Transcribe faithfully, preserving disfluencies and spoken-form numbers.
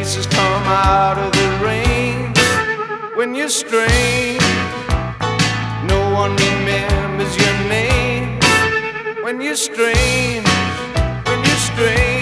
faces come out of the rain. When you're strange, no one remembers your name. When you're strange, when you're strange.